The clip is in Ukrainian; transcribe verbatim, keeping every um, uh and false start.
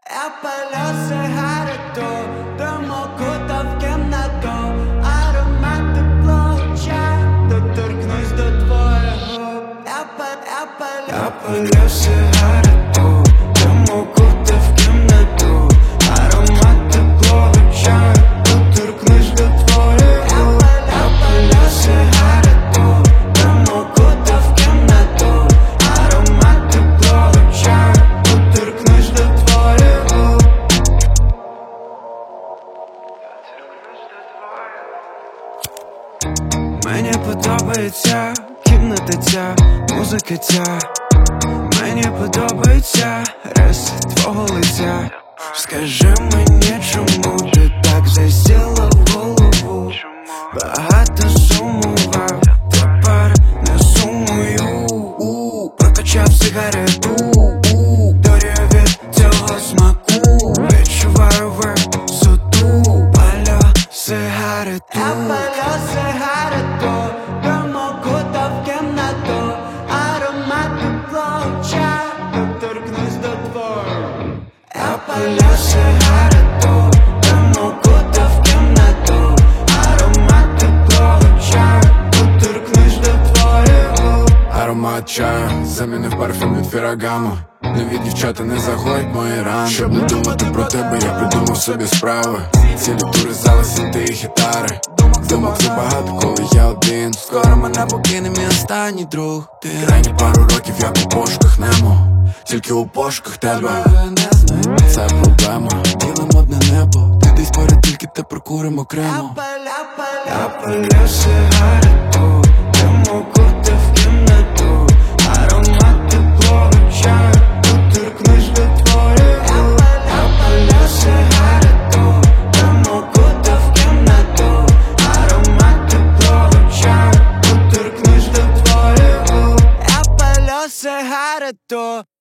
Я палю сигарету, дим окутав кімнату, аромат теплого чаю, доторкнусь до твоїх губ. Я палю, я палю, я палю сигарету, дим окутав кімнату, аромат теплого чаю, доторкнусь до твоїх губ. Я палю сигарету, дим окутав кімнату, аромат теплого чаю, доторкнусь до твоїх губ. Мені подобається кімната ця, музика ця. Мені подобається рис твого лиця. Скажи мені, чому ти так засіла в голову? Багато сумував, тепер не сумую. Прокачав сигарету, дорію від цього смаку. Відчуваю висоту, палю сигарету. Я палю сигарету, дим окутав кімнату, аромат теплого чаю, доторкнусь до твоїх. Я палю сигарету, дим окутав кімнату, аромат теплого чаю, доторкнусь до твоїх губ. Аромат чаю замінив парфюм від Феррагамо. Нові дівчата не загоять мої рани. Щоб не думати про тебе, я придумав собі справи. Цілі тури, зали, синти і гітари. Думок забагато, коли я один. Скоро мене покине мій останній друг. Ти крайні пару років, як у пошуках Немо. Тільки у пошуках тебе не знайти. Це проблема, ділим одне небо. Ти десь поряд, тільки те прокуримо окремо. Я палю сигарету, дим окутав кімнату, аромат теплого чаю, доторкнусь до твоїх губ. Я палю сигарету, дим окутав кімнату, аромат теплого чаю, доторкнусь до твоїх губ. Я палю сигарету.